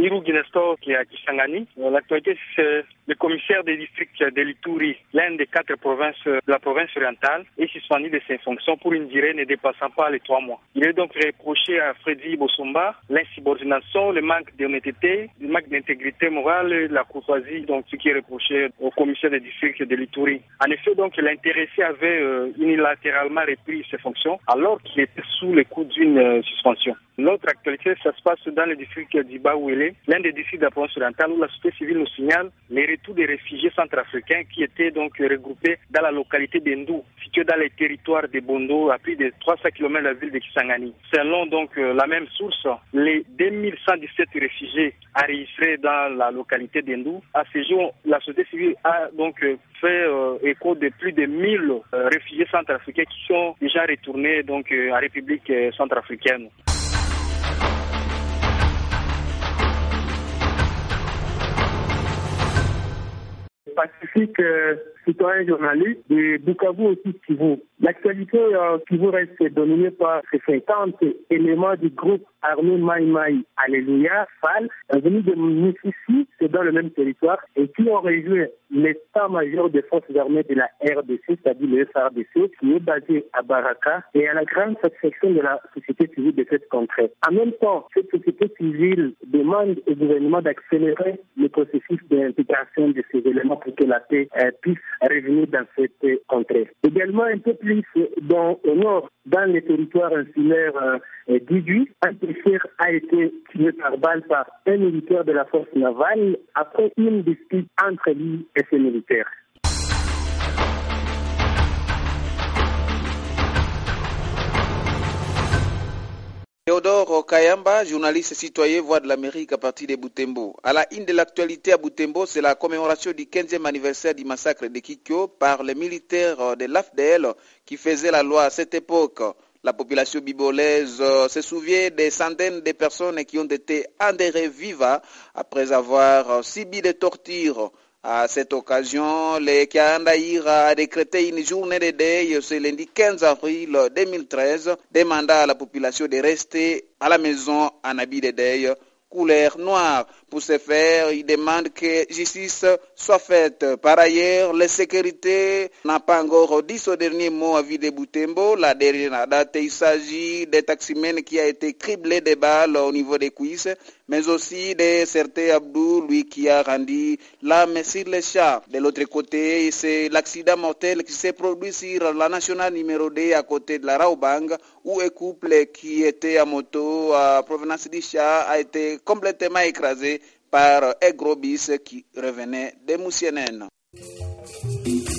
Mirou Guinestor qui est à Kisangani. L'actualité, c'est le commissaire des districts de l'Ituri, l'un des 4 provinces de la province orientale, est suspendu de ses fonctions pour une durée ne dépassant pas les 3 mois. Il est donc reproché à Freddy Bossomba l'insubordination, le manque d'honnêteté, le manque d'intégrité morale, la courtoisie, donc ce qui est reproché au commissaire des districts de l'Ituri. En effet, donc l'intéressé avait unilatéralement repris ses fonctions alors qu'il était sous le coup d'une suspension. L'autre actualité, ça se passe dans le district d'Ibaouélé, l'un des districts de la province orientale où la société civile nous signale les retours des réfugiés centrafricains qui étaient donc regroupés dans la localité d'Endou, située dans les territoires de Bondo, à plus de 300 km de la ville de Kisangani. Selon donc la même source, les 2117 réfugiés enregistrés dans la localité d'Endou, à ce jour, la société civile a donc fait écho de plus de 1000 réfugiés centrafricains qui sont déjà retournés donc en République centrafricaine. Pacifique, citoyen journaliste de Bukavu aussi Kivu. L'actualité Kivu reste dominée par ces 50 éléments du groupe armé Mai Mai Alléluia, FAL, venus de Mississi, c'est dans le même territoire, et qui ont rejoint l'état-major des forces armées de la RDC, c'est-à-dire le FARDC, qui est basé à Baraka, et à la grande satisfaction de la société civile de cette contrée. En même temps, cette société civile demande au gouvernement d'accélérer le processus d'intégration de ces éléments pour que la paix puisse revenir dans cette contrée. Également, un peu plus au nord, dans les territoires insulaires d'Idui, un pêcheur a été tué par balle par un militaire de la force navale après une dispute entre lui et ses militaires. Théodore Kayamba, journaliste citoyen Voix de l'Amérique à partir de Butembo. À la une de l'actualité à Butembo, c'est la commémoration du 15e anniversaire du massacre de Kikyo par les militaires de l'AFDL qui faisaient la loi à cette époque. La population bibolaise se souvient des centaines de personnes qui ont été enterrées vives après avoir subi des tortures. À cette occasion, le Kiandaïr a décrété une journée de deuil ce lundi 15 avril 2013, demandant à la population de rester à la maison en habit de deuil couleur noire. Pour ce faire, il demande que justice soit faite. Par ailleurs, la sécurité n'a pas encore dit ce dernier mot à vie de Butembo. La dernière date, il s'agit des taximens qui a été criblé de balles au niveau des cuisses, mais aussi de certains Abdou, lui qui a rendu l'âme sur les chats. De l'autre côté, c'est l'accident mortel qui s'est produit sur la nationale numéro 2 à côté de la Raubang, où un couple qui était à moto à provenance du chat a été complètement écrasé par un gros bis qui revenait de Moussienène.